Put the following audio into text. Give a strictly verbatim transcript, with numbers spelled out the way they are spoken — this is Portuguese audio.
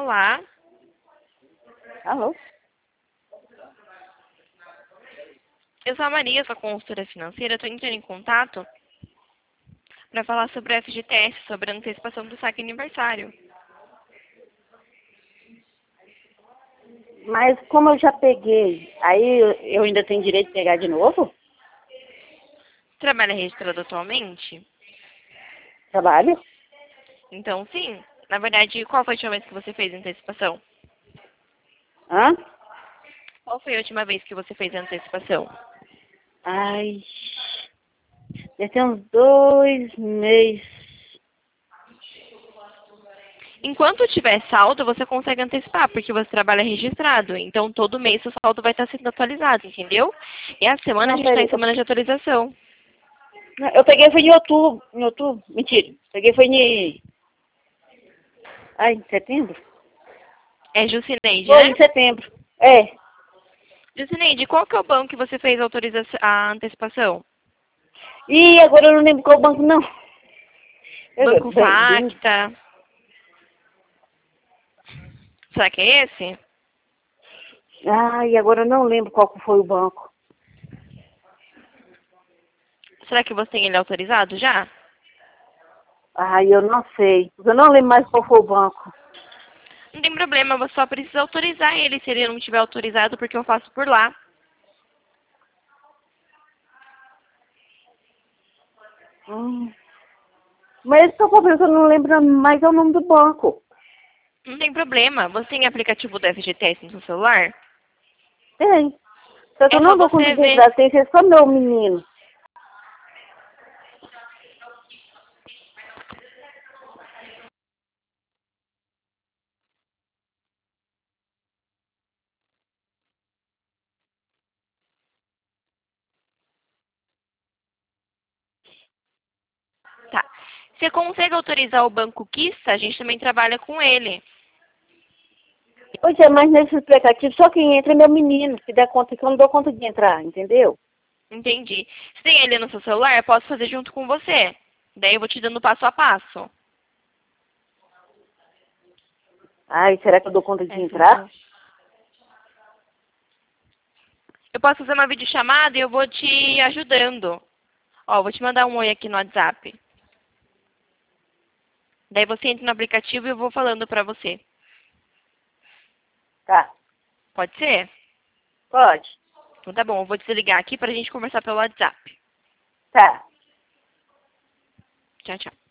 Olá. Alô? Eu sou a Maria, sua consultora financeira. Estou entrando em contato para falar sobre o F G T S, sobre a antecipação do saque aniversário. Mas como eu já peguei, aí eu eu ainda tenho direito de pegar de novo? Trabalha registrado atualmente? Trabalho? Então, sim. Na verdade, qual foi a última vez que você fez a antecipação? Hã? Qual foi a última vez que você fez a antecipação? Ai, já tem uns dois meses. Enquanto tiver saldo, você consegue antecipar, porque você trabalha registrado. Então, todo mês o saldo vai estar sendo atualizado, entendeu? E a semana a Não, gente está peraí. em semana de atualização. Eu, eu peguei foi em outubro. Em outubro? Mentira. Peguei foi em... Ai, em setembro? É Jucineide, Foi né? em setembro. É. Jucineide, qual que é o banco que você fez a, autorização, a antecipação? E agora eu não lembro qual banco, não. Eu, Banco bem, bem... Facta? Será que é esse? Ai, agora eu não lembro qual que foi o banco. Será que você tem ele autorizado já? Ai, eu não sei. Eu não lembro mais qual foi o banco. Não tem problema, você só precisa autorizar ele se ele não tiver autorizado, porque eu faço por lá. Hum. Mas só por isso eu não lembro mais é o nome do banco. Não tem problema. Você tem aplicativo do F G T S no seu celular? Tem. Só que eu É só não dou conta você de ver. entrar, tem que ser só meu menino. Tá. Você consegue autorizar o Banco Kista? A gente também trabalha com ele. Pois é, mas nesse aplicativo só quem entra é meu menino, que dá conta que eu não dou conta de entrar, entendeu? Entendi. Se tem ele no seu celular, eu posso fazer junto com você. Daí eu vou te dando passo a passo. Ai, será que eu dou conta de Essa entrar? aqui. Eu posso fazer uma videochamada e eu vou te ajudando. Ó, vou te mandar um oi aqui no WhatsApp. Daí você entra no aplicativo e eu vou falando pra você. Tá, Pode ser? pode. Então tá bom, eu vou desligar aqui pra gente conversar pelo WhatsApp. Tá. Tchau, tchau.